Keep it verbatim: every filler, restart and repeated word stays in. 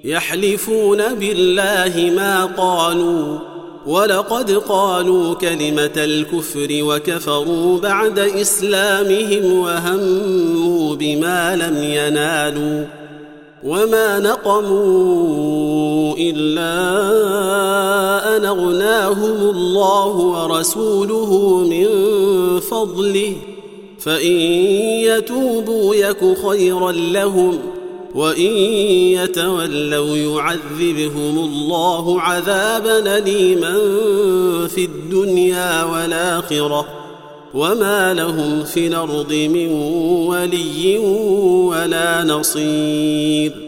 يحلفون بالله ما قالوا ولقد قالوا كلمة الكفر وكفروا بعد إسلامهم وهموا بما لم ينالوا وما نقموا إلا أن أغناهم الله ورسوله من فضله فإن يتوبوا يك خيرا لهم وإن يتولوا يعذبهم الله عذابا أليما في الدنيا والآخرة وما لهم في الأرض من ولي ولا نصير.